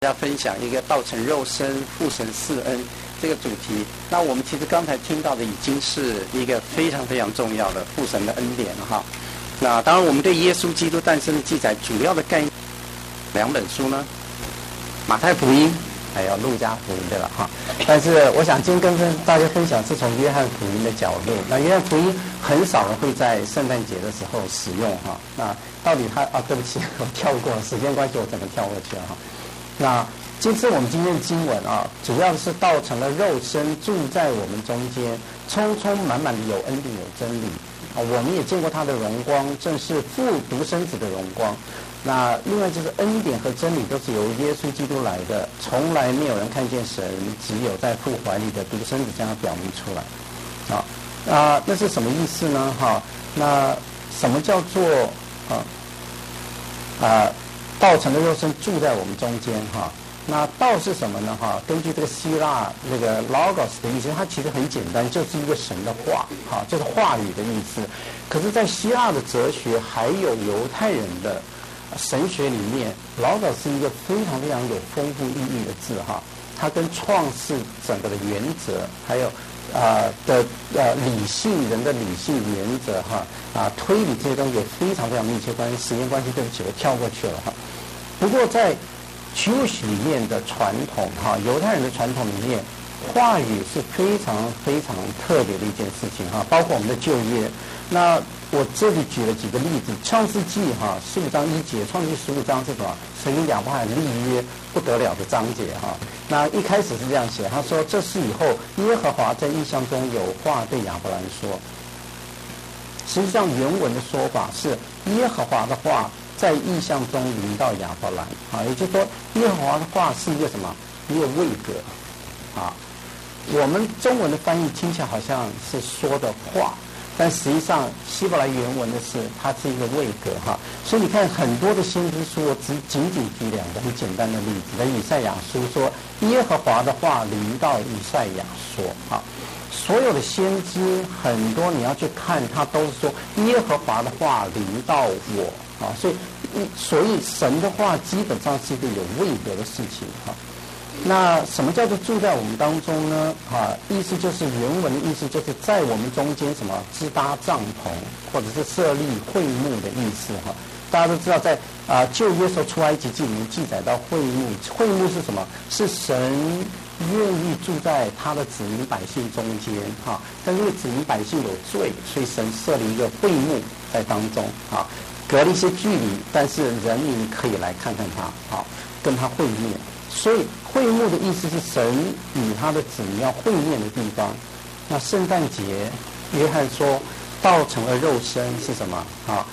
大家分享一个道成肉身、父神四恩这个主题。那我们其实刚才听到的已经是一个非常非常重要的父神的恩典了哈。那当然，我们对耶稣基督诞生的记载主要的概念两本书呢，马太福音还有路加福音，对吧？哈。但是我想今天跟大家分享是从约翰福音的角度。那约翰福音很少人会在圣诞节的时候使用哈。那到底它对不起，我跳过了，时间关系我整个跳过去了哈。那这次我们今天的经文啊，主要是道成了肉身，住在我们中间，充充满满的有恩典有真理啊。我们也见过他的荣光，正是父独生子的荣光。那另外就是恩典和真理都是由耶稣基督来的，从来没有人看见神，只有在父怀里的独生子将他表明出来。那是什么意思呢？哈，那什么叫做道成的肉身住在我们中间哈？那道是什么呢？哈，根据这个希腊那个 logos 的意思，它其实很简单，就是一个神的话，哈，就是话语的意思。可是，在希腊的哲学还有犹太人的神学里面 ，logos 是一个非常非常有丰富意义的字哈。它跟创世整个的原则，还有理性人的理性原则哈推理这些东西有非常非常密切关系。时间关系，对不起，我跳过去了哈。不过在 Jewish 里面的传统哈，犹太人的传统里面，话语是非常非常特别的一件事情哈，包括我们的旧约。那我这里举了几个例子，创世纪哈15章1节，创世纪15章是什么？神跟亚伯兰立约不得了的章节哈。那一开始是这样写，他说这事以后，耶和华在异象中有话对亚伯兰说。实际上原文的说法是耶和华的话在异象中临到亚伯兰啊，也就是说耶和华的话是一个什么？一个位格啊。我们中文的翻译听起来好像是说的话，但实际上希伯来原文的是它是一个位格哈。所以你看很多的先知书，我仅举2个很简单的例子。在以赛亚书说耶和华的话临到以赛亚说啊。所有的先知很多你要去看，他都是说耶和华的话临到我啊，所以神的话基本上是一个有位格的事情哈。那什么叫做住在我们当中呢？意思就是原文的意思就是在我们中间什么支搭帐篷，或者是设立会幕的意思哈。大家都知道在旧约时候出埃及记里面记载到会幕，会幕是什么？是神愿意住在他的子民百姓中间哈，但因为子民百姓有罪，所以神设立一个会幕在当中啊，隔了一些距离，但是人民可以来看看他啊，跟他会面。所以会幕的意思是神与他的子民要会面的地方。那圣诞节，约翰说道成了肉身是什么啊？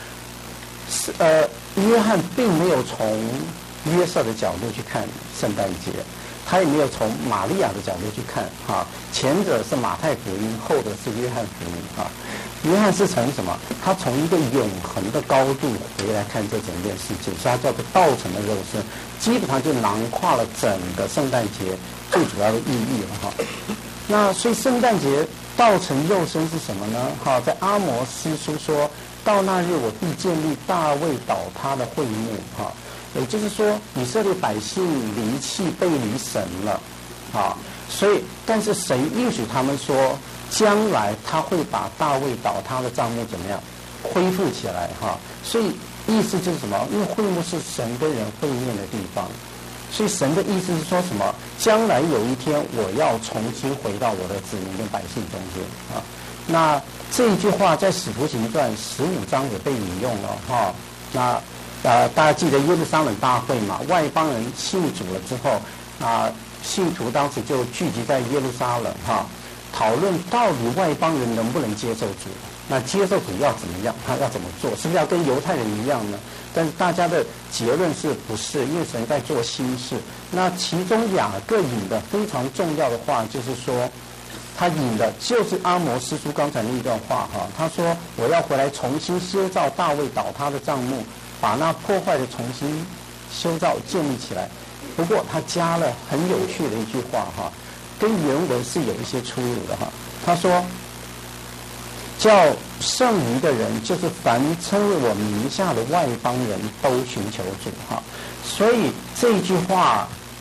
约翰并没有从约瑟的角度去看圣诞节。他也没有从玛利亚的角度去看哈，前者是马太福音，后者是约翰福音哈。约翰是从什么？他从一个永恒的高度回来看这整件事情，所以他叫做道成的肉身，基本上就囊括了整个圣诞节最主要的意义了哈。那所以圣诞节道成肉身是什么呢？哈，在阿摩司书说到那日我必建立大卫倒塌的会幕哈。也就是说，以色列百姓离弃背离神了，啊，所以，但是神应许他们说，将来他会把大卫倒塌的帐幕怎么样恢复起来，哈，所以意思就是什么？因为会幕是神跟人会面的地方，所以神的意思是说什么？将来有一天我要重新回到我的子民跟百姓中间啊。那这一句话在使徒行传15章也被引用了，哈，那。大家记得耶路撒冷大会嘛？外邦人信主了之后，信徒当时就聚集在耶路撒冷哈，讨论到底外邦人能不能接受主？那接受主要怎么样？他要怎么做？是不是要跟犹太人一样呢？但是大家的结论是不是？因为神在做新事。那其中雅各引的非常重要的话，就是说，他引的就是阿摩司书刚才那一段话哈。他说：“我要回来重新修造大卫倒塌的帐幕。”把那破坏的重新修造建立起来。不过他加了很有趣的一句话哈，跟原文是有一些出入的哈。他说叫剩余的人，就是凡称为我名下的外邦人都寻求主哈。所以这一句话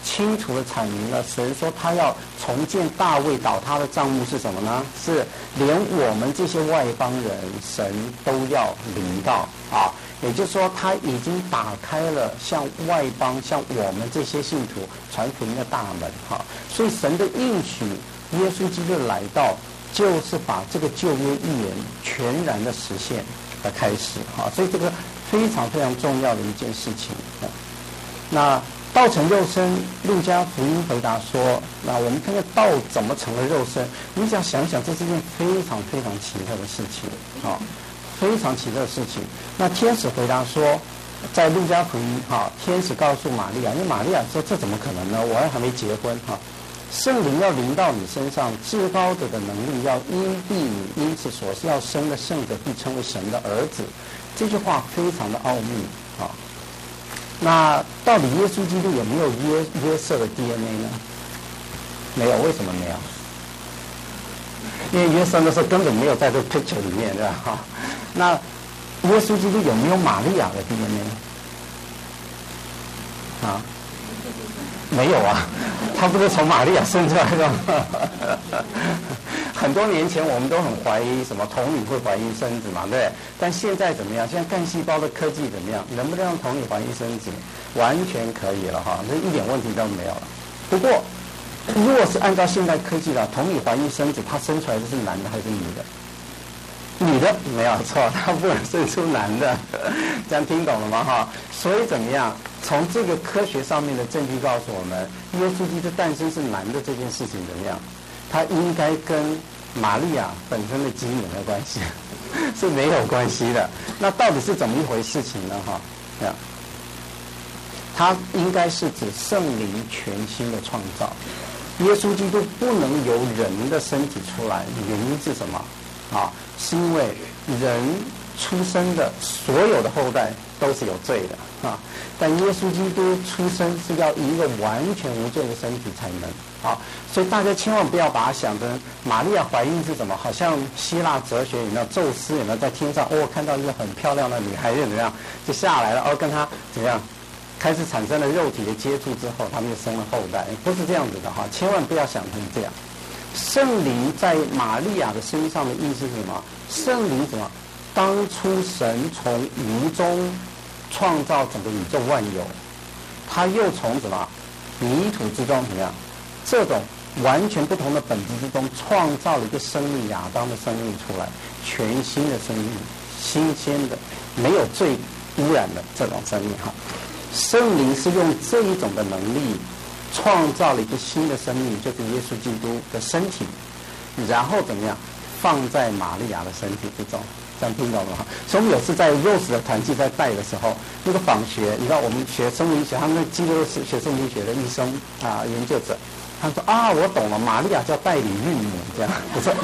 清楚的阐明了神说他要重建大卫倒塌的帐幕是什么呢？是连我们这些外邦人神都要临到啊，也就是说他已经打开了向外邦向我们这些信徒传福音的大门哈，所以神的应许耶稣基督来到就是把这个旧约预言全然的实现的开始哈，所以这个非常非常重要的一件事情。那道成肉身，路加福音回答说，那我们看看道怎么成了肉身。你只要想想，这是一件非常非常奇特的事情啊，非常奇特的事情。那天使回答说，在路加福音哈，天使告诉玛利亚，因为玛利亚说这怎么可能呢？我还没结婚哈，圣灵要临到你身上，至高者的能力要荫蔽你，因此所要生的圣者必称为神的儿子。这句话非常的奥秘啊。那到底耶稣基督有没有约瑟的 DNA 呢？没有，为什么没有？因为约瑟那时候根本没有在这个 picture 里面，对吧？哈，那耶稣基督有没有玛利亚的 DNA？啊，没有啊，他不是从玛利亚生出来的吗？很多年前我们都很怀疑什么童女会怀孕生子嘛，对不对？但现在怎么样？现在干细胞的科技怎么样？能不能让童女怀孕生子？完全可以了哈，这一点问题都没有了。不过，如果是按照现代科技的童女怀孕生子，她生出来的是男的还是女的？女的没有错，她不能生出男的，这样听懂了吗？哈，所以怎么样？从这个科学上面的证据告诉我们，耶稣基督诞生是男的这件事情怎么样？它应该跟玛利亚本身的基因有没有关系？是没有关系的。那到底是怎么一回事情呢？哈，这样，它应该是指圣灵全新的创造。耶稣基督不能由人的身体出来，原因是什么？啊，是因为人出生的所有的后代都是有罪的啊，但耶稣基督出生是要以一个完全无罪的身体才能啊，所以大家千万不要把它想成玛利亚怀孕是什么，好像希腊哲学有没有宙斯有没有在天上看到一个很漂亮的女孩怎么样就下来了跟她怎么样开始产生了肉体的接触之后，他们就生了后代，不是这样子的哈，千万不要想成这样。圣灵在玛利亚的身上的意思是什么？圣灵什么？当初神从无中创造整个宇宙万有，他又从什么泥土之中怎么样？这种完全不同的本质之中，创造了一个生命，亚当的生命出来，全新的生命，新鲜的，没有罪污染的这种生命哈。圣灵是用这一种的能力创造了一个新的生命，就是耶稣基督的身体，然后怎么样放在玛利亚的身体之中，这样听懂了吗？所以我们有次在 Rose 的团契在带的时候，那个访学，你知道我们学生理学，他们基督是学生理学的医生研究者，他说我懂了，玛利亚叫代理孕母，这样我说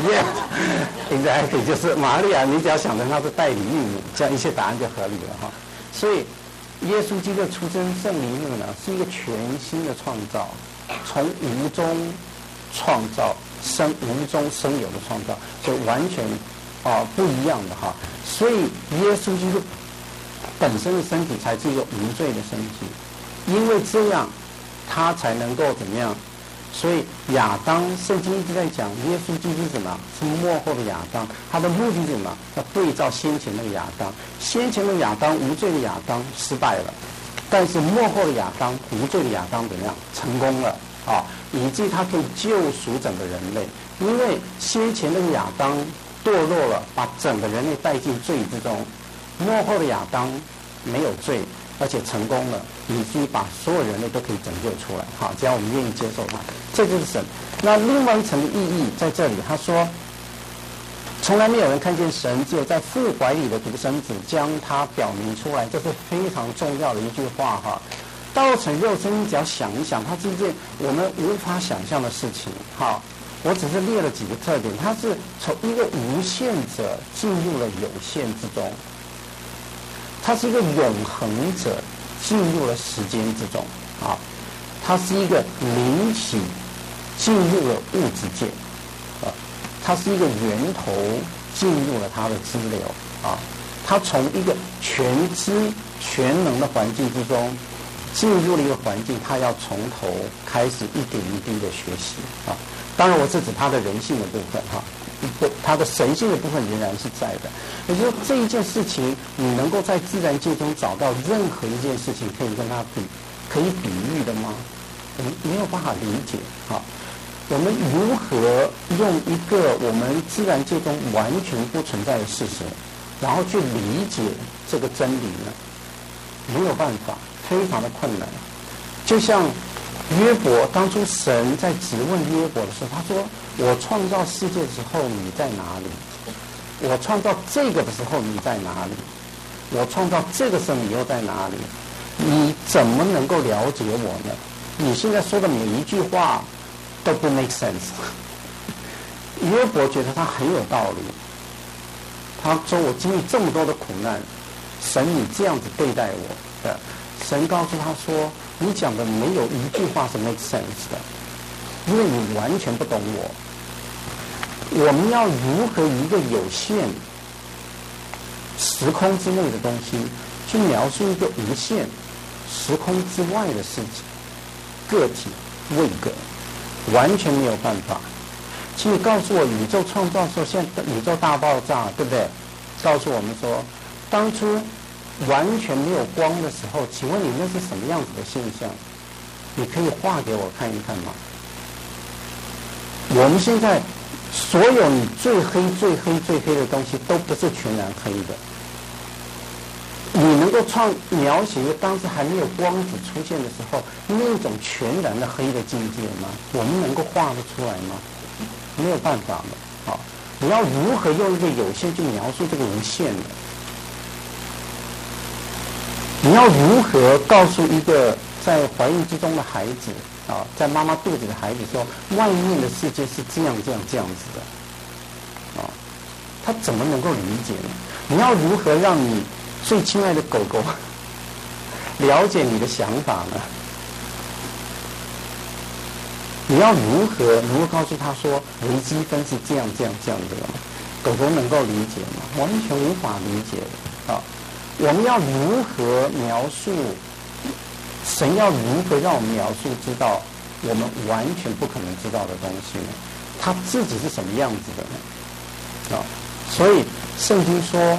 exactly 就是玛利亚，你只要想成她是代理孕母，这样一切答案就合理了哈。所以耶稣基督的出生圣灵是什么呢？是一个全新的创造，从无中创造无中生有的创造，所以完全不一样的哈。所以耶稣基督本身的身体才是一个无罪的身体，因为这样他才能够怎么样？所以亚当，圣经一直在讲耶稣基督是什么？是末后的亚当，他的目的是什么？要对照先前的亚当，先前的亚当无罪的亚当失败了，但是末后的亚当无罪的亚当怎么样？成功了以至于他可以救赎整个人类。因为先前的亚当堕落了，把整个人类带进罪之中，末后的亚当没有罪，而且成功了，以至于把所有人类都可以拯救出来。好，只要我们愿意接受它，这就是神。那另外一层的意义在这里，他说，从来没有人看见神，只有在父怀里的独生子将他表明出来，这是非常重要的一句话哈。道成肉身，你只要想一想，它是一件我们无法想象的事情。好，我只是列了几个特点，它是从一个无限者进入了有限之中。它是一个永恒者进入了时间之中它是一个灵体进入了物质界它是一个源头进入了它的支流它从一个全知全能的环境之中进入了一个环境，他要从头开始一点一滴的学习啊。当然，我是指他的人性的部分哈，他的神性的部分仍然是在的。也就是说，这一件事情，你能够在自然界中找到任何一件事情可以跟它可以比喻的吗？我们没有办法理解啊。我们如何用一个我们自然界中完全不存在的事实，然后去理解这个真理呢？没有办法，非常的困难。就像约伯，当初神在质问约伯的时候，他说：“我创造世界的时候你在哪里？我创造这个的时候你在哪里？我创造这个时候你又在哪里？你怎么能够了解我呢？你现在说的每一句话都不 make sense。”约伯觉得他很有道理，他说：“我经历这么多的苦难，神你这样子对待我的。”神告诉他说：“你讲的没有一句话是 make sense 的，因为你完全不懂我。我们要如何以一个有限时空之内的东西，去描述一个无限时空之外的事情？个体位格，完全没有办法。请你告诉我，宇宙创造的时候，现在宇宙大爆炸，对不对？告诉我们说，当初完全没有光的时候，请问你那是什么样子的现象？你可以画给我看一看吗？我们现在所有你最黑的东西，都不是全然黑的。你能够描写一个当时还没有光子出现的时候，那种全然的黑的境界吗？我们能够画得出来吗？没有办法了。好，你要如何用一个有限去描述这个无限呢？你要如何告诉一个在怀孕之中的孩子啊，在妈妈肚子的孩子说，外面的世界是这样子的啊？他怎么能够理解呢？你要如何让你最亲爱的狗狗了解你的想法呢？你要如何能够告诉他说，微积分是这样的吗？狗狗能够理解吗？完全无法理解的啊！我们要如何描述？神要如何让我们描述知道我们完全不可能知道的东西呢？他自己是什么样子的呢？啊！所以圣经说，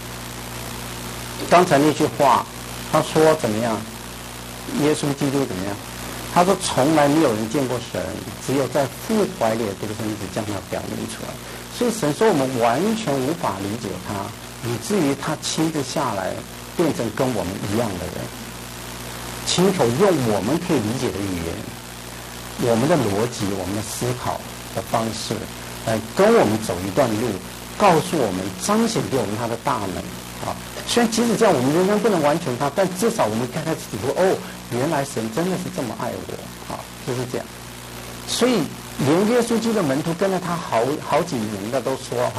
刚才那句话，他说怎么样？耶稣基督怎么样？他说从来没有人见过神，只有在父怀里的独生子将他表明出来。所以神说我们完全无法理解他，以至于他亲自下来变成跟我们一样的人，亲口用我们可以理解的语言，我们的逻辑，我们的思考的方式来跟我们走一段路，告诉我们，彰显给我们他的大能啊！虽然即使这样我们仍然不能完全他，但至少我们看看自己说，哦，原来神真的是这么爱我啊！就是这样。所以连耶稣基督的门徒跟了他好几年的都说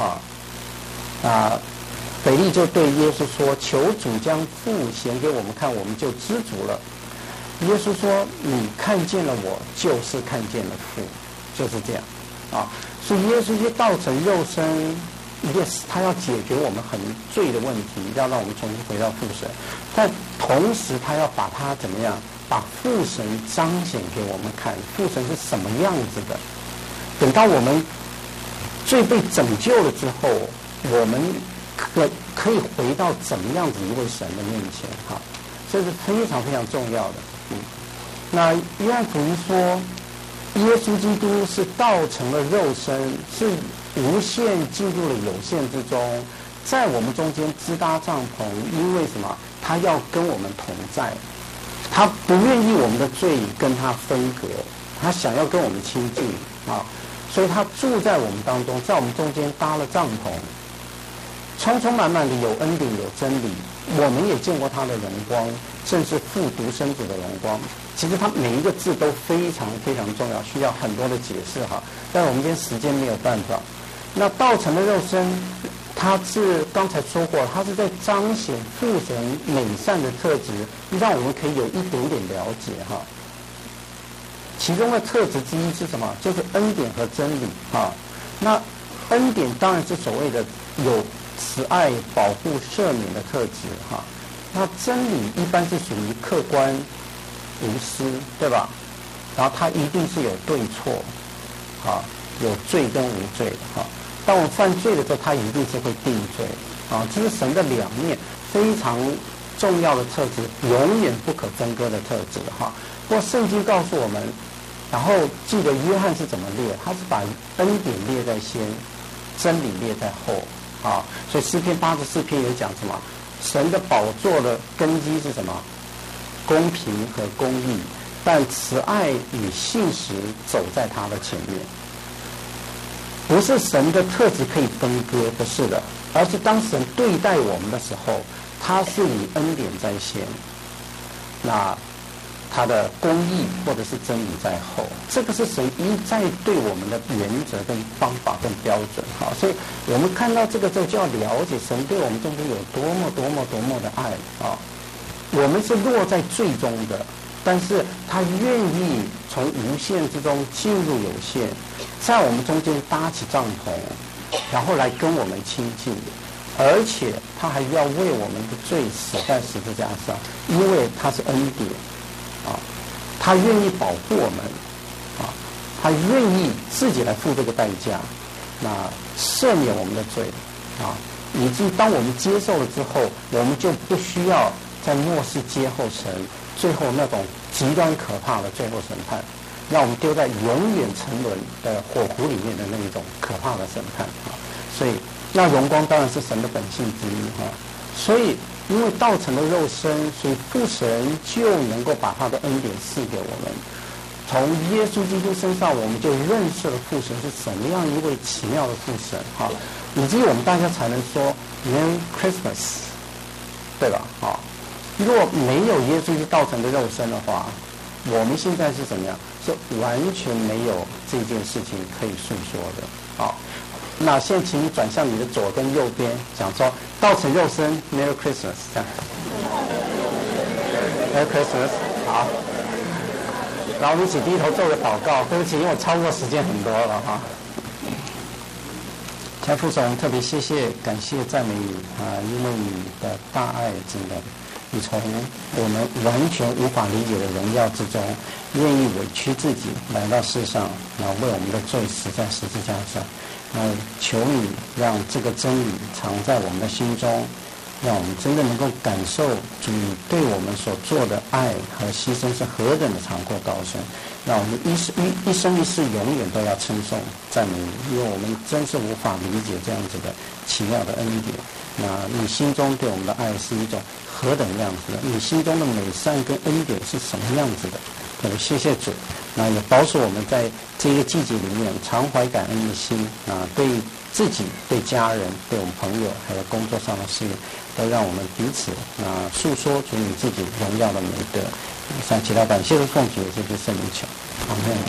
腓力就对耶稣说，求主将父显给我们看，我们就知足了。耶稣说，你看见了我，就是看见了父，就是这样啊！所以耶稣就道成肉身，yes， 他要解决我们很罪的问题，要让我们重新回到父神，但同时他要把他怎么样，把父神彰显给我们看，父神是什么样子的。等到我们罪被拯救了之后，我们可以回到怎么样子一位神的面前哈，这是非常非常重要的。那约翰福音说，耶稣基督是道成了肉身，是无限进入了有限之中，在我们中间支搭帐篷，因为什么？他要跟我们同在，他不愿意我们的罪跟他分隔，他想要跟我们亲近啊，所以他住在我们当中，在我们中间搭了帐篷，充充满满的有恩典有真理，我们也见过他的荣光，甚至父独生子的荣光。其实他每一个字都非常非常重要，需要很多的解释哈，但我们今天时间没有办法。那道成的肉身，他是刚才说过，他是在彰显父神美善的特质，让我们可以有一点点了解哈。其中的特质之一是什么？就是恩典和真理哈。那恩典当然是所谓的有慈爱、保护、赦免的特质哈。那真理一般是属于客观无私，对吧？然后他一定是有对错，啊，有罪跟无罪的哈。当我们犯罪的时候，他一定是会定罪，啊，这是神的两面非常重要的特质，永远不可分割的特质哈。不过圣经告诉我们，然后记得约翰是怎么列，他是把恩典列在先，真理列在后，啊，所以诗篇84篇有讲什么？神的宝座的根基是什么？公平和公义，但慈爱与信实走在他的前面。不是神的特质可以分割，不是的，而是当神对待我们的时候，他是以恩典在先，那他的公义或者是真理在后，这个是神一再对我们的原则跟方法跟标准。好，所以我们看到这个之后，就要了解神对我们中间有多么的爱啊！我们是落在最终的，但是他愿意从无限之中进入有限，在我们中间搭起帐篷，然后来跟我们亲近，而且他还要为我们的罪死在十字架上，因为他是恩典啊，他愿意保护我们啊，他愿意自己来付这个代价，那赦免我们的罪啊，以及当我们接受了之后，我们就不需要在末世接后神最后那种极端可怕的最后审判，让我们丢在永远沉沦的火湖里面的那一种可怕的审判啊！所以那荣光当然是神的本性之一哈。所以因为道成了肉身，所以父神就能够把他的恩典赐给我们。从耶稣基督身上，我们就认识了父神是什么样一位奇妙的父神哈，以至于我们大家才能说 Merry Christmas， 对吧？好。如果没有耶稣是道成的肉身的话，我们现在是怎么样？是完全没有这件事情可以诉说的。好，那现在请你转向你的左跟右边，讲说道成肉身 ，Merry Christmas， 这样。Merry Christmas， 好。然后我们一起低头做个祷告。对不起，因为我超过时间很多了哈。天父神，特别谢谢、感谢、赞美你啊，因为你的大爱真的。你从我们完全无法理解的荣耀之中，愿意委屈自己来到世上，然后为我们的罪死在十字架上。求你让这个真理藏在我们的心中，让我们真的能够感受主你对我们所做的爱和牺牲是何等的长阔高深。让我们一生一世永远都要称颂赞美你，因为我们真是无法理解这样子的奇妙的恩典。那你心中对我们的爱是一种何等样子的？你心中的美善跟恩典是什么样子的？谢谢主，那也保守我们在这个季节里面常怀感恩的心啊，对自己、对家人、对我们朋友，还有工作上的事业，都让我们彼此诉说主你自己荣耀的美德。向祈祷感谢的奉主耶稣圣名求，阿门。